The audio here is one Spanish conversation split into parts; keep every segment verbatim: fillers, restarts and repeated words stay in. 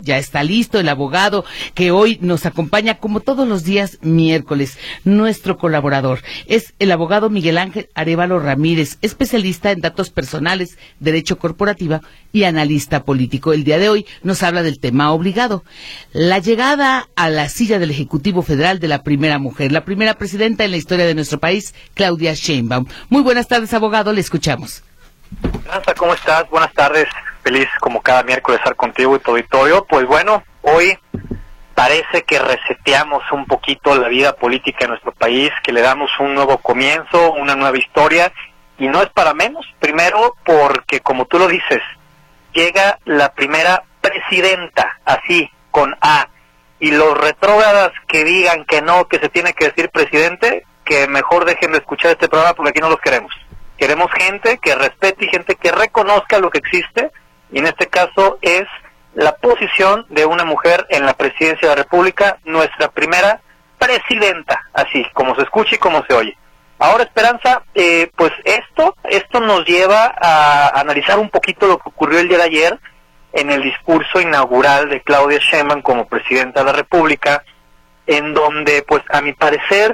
Ya está listo el abogado que hoy nos acompaña como todos los días miércoles. Nuestro colaborador es el abogado Miguel Ángel Arévalo Ramírez, especialista en datos personales, derecho corporativo y analista político. El día de hoy nos habla del tema obligado. La llegada a la silla del Ejecutivo Federal de la primera mujer, la primera presidenta en la historia de nuestro país, Claudia Sheinbaum. Muy buenas tardes, abogado, le escuchamos. Nanza, ¿cómo estás? Buenas tardes. Feliz como cada miércoles estar contigo y tu auditorio. Pues bueno, hoy parece que reseteamos un poquito la vida política de nuestro país, que le damos un nuevo comienzo, una nueva historia, y no es para menos. Primero porque, como tú lo dices, llega la primera presidenta, así, con A, y los retrógradas que digan que no, que se tiene que decir presidente, que mejor dejen de escuchar este programa porque aquí no los queremos. Queremos gente que respete y gente que reconozca lo que existe, y en este caso es la posición de una mujer en la presidencia de la República, nuestra primera presidenta, así como se escucha y como se oye. Ahora, Esperanza, eh, pues esto, esto nos lleva a analizar un poquito lo que ocurrió el día de ayer en el discurso inaugural de Claudia Sheinbaum como presidenta de la República, en donde, pues a mi parecer,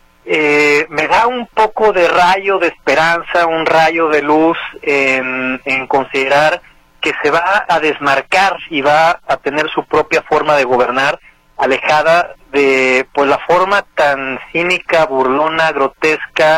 Eh, me da un poco de rayo de esperanza, un rayo de luz en, en considerar que se va a desmarcar y va a tener su propia forma de gobernar, alejada de pues la forma tan cínica, burlona, grotesca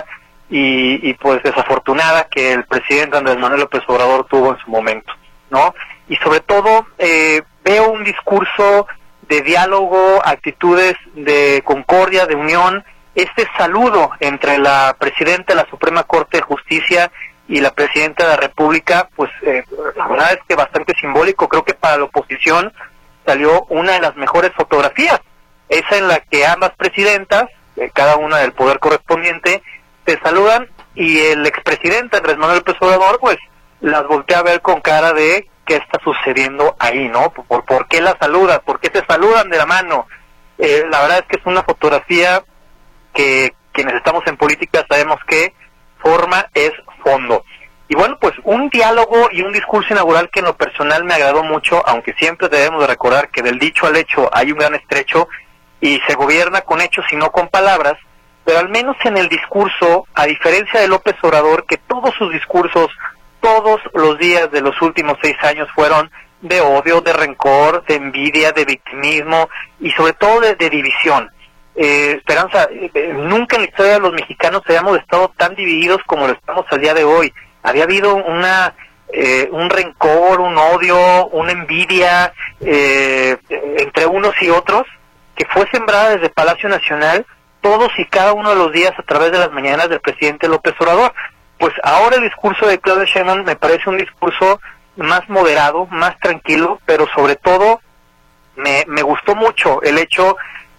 y, y pues desafortunada que el presidente Andrés Manuel López Obrador tuvo en su momento, ¿no? Y sobre todo eh, veo un discurso de diálogo, actitudes de concordia, de unión. Este saludo entre la presidenta de la Suprema Corte de Justicia y la presidenta de la República, pues eh, la verdad es que bastante simbólico. Creo que para la oposición salió una de las mejores fotografías, esa en la que ambas presidentas, eh, cada una del poder correspondiente, se saludan y el expresidente Andrés Manuel López Obrador, pues las voltea a ver con cara de qué está sucediendo ahí, ¿no? ¿Por, por qué la saluda? ¿Por qué se saludan de la mano? Eh, la verdad es que es una fotografía que quienes estamos en política sabemos que forma es fondo. Y bueno, pues un diálogo y un discurso inaugural que en lo personal me agradó mucho, aunque siempre debemos de recordar que del dicho al hecho hay un gran estrecho y se gobierna con hechos y no con palabras, pero al menos en el discurso, a diferencia de López Obrador, que todos sus discursos, todos los días de los últimos seis años fueron de odio, de rencor, de envidia, de victimismo y sobre todo de, de división. Eh, Esperanza, eh, nunca en la historia de los mexicanos habíamos estado tan divididos como lo estamos al día de hoy. Había habido una eh, un rencor, un odio, una envidia eh, entre unos y otros que fue sembrada desde Palacio Nacional todos y cada uno de los días a través de las mañanas del presidente López Obrador. Pues ahora el discurso de Claudia Sheinbaum me parece un discurso más moderado, más tranquilo, pero sobre todo me, me gustó mucho el hecho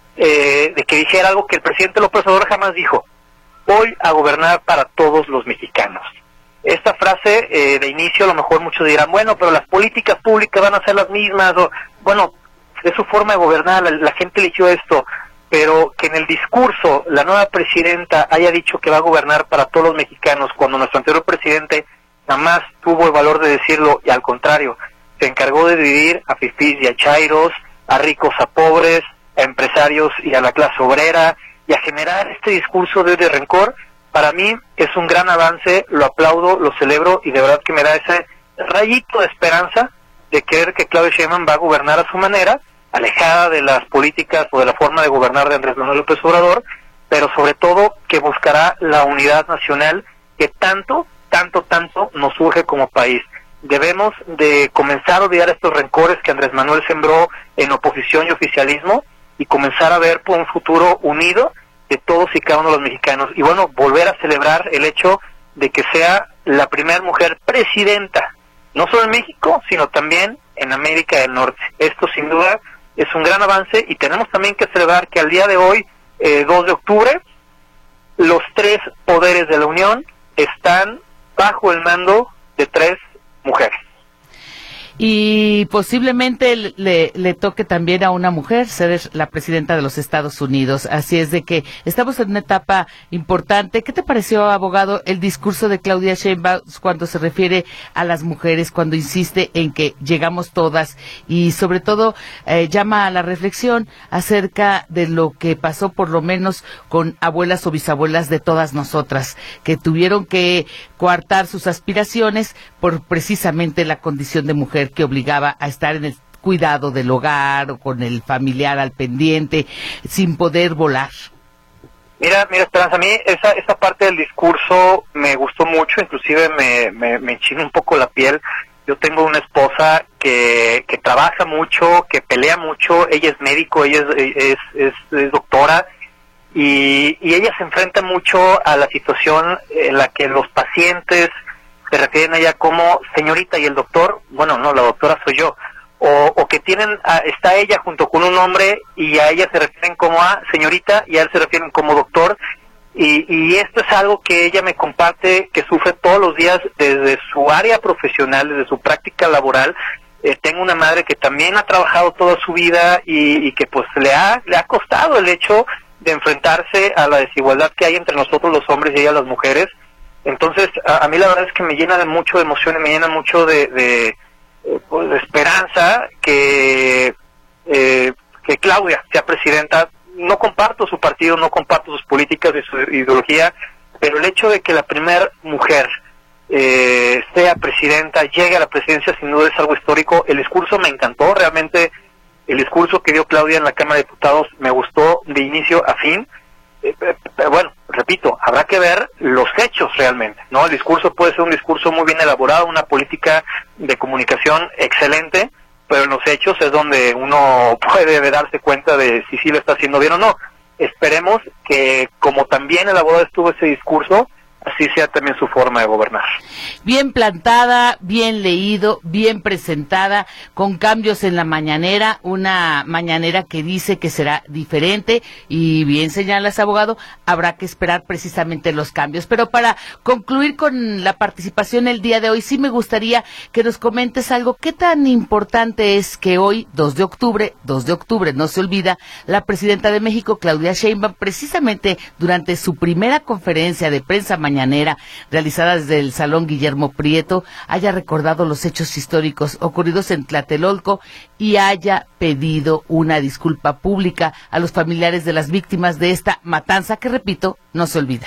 Eh, de que dijera algo que el presidente López Obrador jamás dijo: voy a gobernar para todos los mexicanos. Esta frase eh, de inicio a lo mejor muchos dirán, bueno, pero las políticas públicas van a ser las mismas, o bueno, es su forma de gobernar, la, la gente eligió esto, pero que en el discurso la nueva presidenta haya dicho que va a gobernar para todos los mexicanos, cuando nuestro anterior presidente jamás tuvo el valor de decirlo, y al contrario, se encargó de dividir a fifís y a chairos, a ricos a pobres, a empresarios y a la clase obrera, y a generar este discurso de, de rencor. Para mí es un gran avance, lo aplaudo, lo celebro, y de verdad que me da ese rayito de esperanza de creer que Claudia Sheinbaum va a gobernar a su manera, alejada de las políticas o de la forma de gobernar de Andrés Manuel López Obrador, pero sobre todo que buscará la unidad nacional que tanto, tanto, tanto nos urge como país. Debemos de comenzar a olvidar estos rencores que Andrés Manuel sembró en oposición y oficialismo, y comenzar a ver por un futuro unido de todos y cada uno de los mexicanos. Y bueno, volver a celebrar el hecho de que sea la primera mujer presidenta, no solo en México, sino también en América del Norte. Esto sin duda es un gran avance, y tenemos también que celebrar que al día de hoy, eh, dos de octubre, los tres poderes de la Unión están bajo el mando de tres mujeres. Y posiblemente le, le toque también a una mujer ser la presidenta de los Estados Unidos. Así es de que estamos en una etapa importante. ¿Qué te pareció, abogado, el discurso de Claudia Sheinbaum cuando se refiere a las mujeres, cuando insiste en que llegamos todas y sobre todo eh, llama a la reflexión acerca de lo que pasó por lo menos con abuelas o bisabuelas de todas nosotras, que tuvieron que coartar sus aspiraciones por precisamente la condición de mujer que obligaba a estar en el cuidado del hogar o con el familiar al pendiente, sin poder volar? Mira, mira, Esperanza, a mí esa esa parte del discurso me gustó mucho, inclusive me, me, me enchina un poco la piel. Yo tengo una esposa que, que trabaja mucho, que pelea mucho, ella es médico, ella es, es, es, es doctora, y, y ella se enfrenta mucho a la situación en la que los pacientes se refieren a ella como señorita y el doctor, bueno, no, la doctora soy yo, o, o que tienen, a, está ella junto con un hombre y a ella se refieren como a señorita y a él se refieren como doctor, y, y esto es algo que ella me comparte, que sufre todos los días desde su área profesional, desde su práctica laboral. Eh, tengo una madre que también ha trabajado toda su vida y, y que pues le ha, le ha costado el hecho de enfrentarse a la desigualdad que hay entre nosotros los hombres y ellas las mujeres. Entonces, a, a mí la verdad es que me llena de mucho de emoción y me llena mucho de, de, pues, de esperanza que, eh, que Claudia sea presidenta. No comparto su partido, no comparto sus políticas y su ideología, pero el hecho de que la primera mujer eh, sea presidenta, llegue a la presidencia, sin duda es algo histórico. El discurso me encantó, realmente el discurso que dio Claudia en la Cámara de Diputados me gustó de inicio a fin. Eh, pero bueno, repito, habrá que ver los hechos realmente, ¿no? El discurso puede ser un discurso muy bien elaborado, una política de comunicación excelente, pero en los hechos es donde uno puede darse cuenta de si sí lo está haciendo bien o no. Esperemos que, como también elaborado estuvo ese discurso, así sea también su forma de gobernar. Bien plantada, bien leído, bien presentada, con cambios en la mañanera, una mañanera que dice que será diferente, y bien señalas, abogado, habrá que esperar precisamente los cambios. Pero para concluir con la participación el día de hoy, sí me gustaría que nos comentes algo. ¿Qué tan importante es que hoy, dos de octubre, dos de octubre, no se olvida, la presidenta de México, Claudia Sheinbaum, precisamente durante su primera conferencia de prensa mañanera realizada desde el Salón Guillermo Prieto, haya recordado los hechos históricos ocurridos en Tlatelolco y haya pedido una disculpa pública a los familiares de las víctimas de esta matanza que, repito, no se olvida?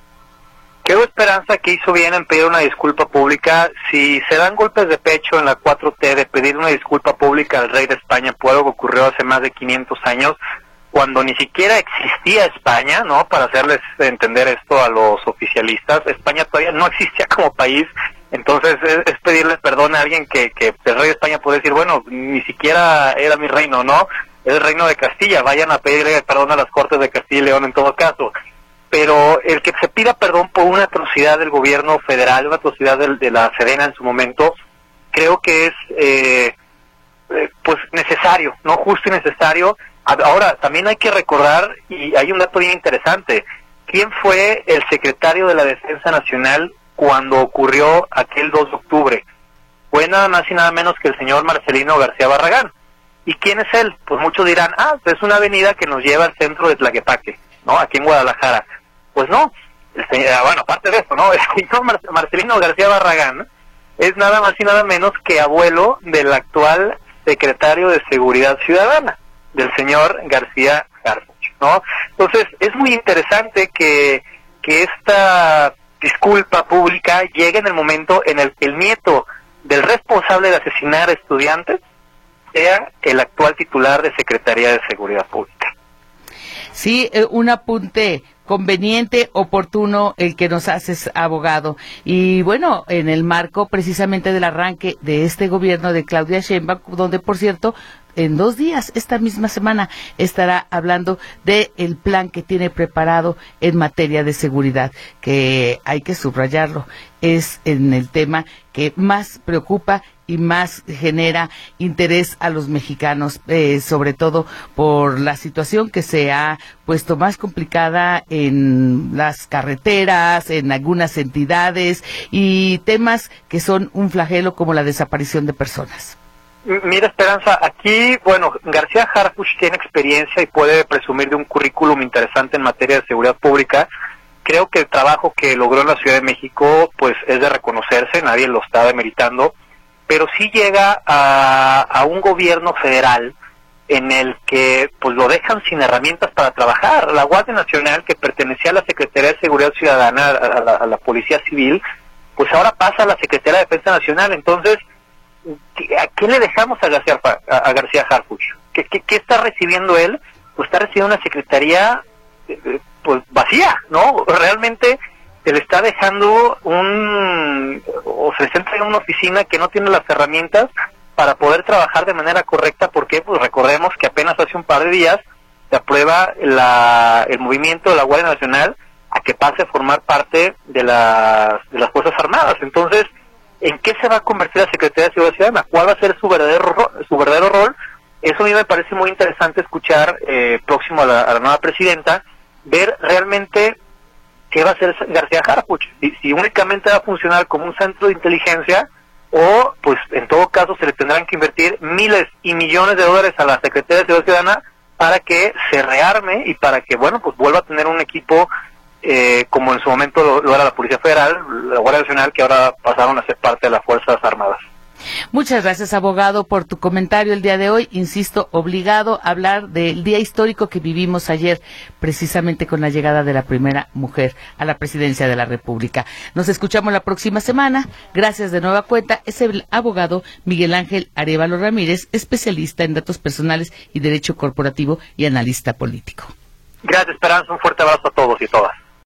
Creo, Esperanza, que hizo bien en pedir una disculpa pública. Si se dan golpes de pecho en la cuatro T de pedir una disculpa pública al rey de España por algo que ocurrió hace más de quinientos años, cuando ni siquiera existía España, ¿no? Para hacerles entender esto a los oficialistas, España todavía no existía como país. Entonces es, es pedirle perdón a alguien que, que el rey de España puede decir, bueno, ni siquiera era mi reino, ¿no? Es el reino de Castilla, vayan a pedirle perdón a las Cortes de Castilla y León en todo caso. Pero el que se pida perdón por una atrocidad del gobierno federal, una atrocidad de, de la Sedena en su momento, creo que es eh, eh, pues necesario, ¿no? Justo y necesario. Ahora, también hay que recordar, y hay un dato bien interesante, ¿quién fue el secretario de la Defensa Nacional cuando ocurrió aquel dos de octubre? Fue nada más y nada menos que el señor Marcelino García Barragán. ¿Y quién es él? Pues muchos dirán, ah, es una avenida que nos lleva al centro de Tlaquepaque, ¿no? Aquí en Guadalajara. Pues no, el señor, bueno, aparte de eso, ¿no? El señor Mar- Marcelino García Barragán es nada más y nada menos que abuelo del actual secretario de Seguridad Ciudadana, del señor García Harfuch, ¿no? Entonces, es muy interesante que, que esta disculpa pública llegue en el momento en el que el nieto del responsable de asesinar a estudiantes sea el actual titular de Secretaría de Seguridad Pública. Sí, eh, un apunte conveniente, oportuno, el que nos haces, abogado. Y bueno, en el marco precisamente del arranque de este gobierno de Claudia Sheinbaum, donde, por cierto, en dos días, esta misma semana, estará hablando de el plan que tiene preparado en materia de seguridad, que hay que subrayarlo, es en el tema que más preocupa y más genera interés a los mexicanos, eh, sobre todo por la situación que se ha puesto más complicada en las carreteras, en algunas entidades, y temas que son un flagelo como la desaparición de personas. Mira, Esperanza, aquí, bueno, García Harfuch tiene experiencia y puede presumir de un currículum interesante en materia de seguridad pública. Creo que el trabajo que logró en la Ciudad de México, pues, es de reconocerse, nadie lo está demeritando, pero sí llega a, a un gobierno federal en el que, pues, lo dejan sin herramientas para trabajar. La Guardia Nacional, que pertenecía a la Secretaría de Seguridad Ciudadana, a la, a la Policía Civil, pues ahora pasa a la Secretaría de Defensa Nacional. Entonces, ¿a qué le dejamos a García, a, a García Harfuch? ¿Qué, qué, ¿Qué está recibiendo él? Pues está recibiendo una secretaría eh, pues vacía, ¿no? Realmente se le está dejando un, o se le está entregando una oficina que no tiene las herramientas para poder trabajar de manera correcta. Porque pues recordemos que apenas hace un par de días se aprueba la, el movimiento de la Guardia Nacional a que pase a formar parte de las, de las Fuerzas Armadas. Entonces, ¿en qué se va a convertir la Secretaría de Seguridad Ciudadana? ¿Cuál va a ser su verdadero su verdadero rol? Eso a mí me parece muy interesante escuchar eh, próximo a la, a la nueva presidenta, ver realmente qué va a hacer García Harfuch, si, si únicamente va a funcionar como un centro de inteligencia, o pues en todo caso se le tendrán que invertir miles y millones de dólares a la Secretaría de Seguridad Ciudadana para que se rearme y para que, bueno, pues vuelva a tener un equipo Eh, como en su momento lo, lo era la Policía Federal, la Guardia Nacional, que ahora pasaron a ser parte de las Fuerzas Armadas. Muchas gracias, abogado, por tu comentario el día de hoy. Insisto, obligado a hablar del día histórico que vivimos ayer, precisamente con la llegada de la primera mujer a la presidencia de la República. Nos escuchamos la próxima semana. Gracias de nueva cuenta. Es el abogado Miguel Ángel Arévalo Ramírez, especialista en datos personales y derecho corporativo y analista político. Gracias, Esperanza. Un fuerte abrazo a todos y todas.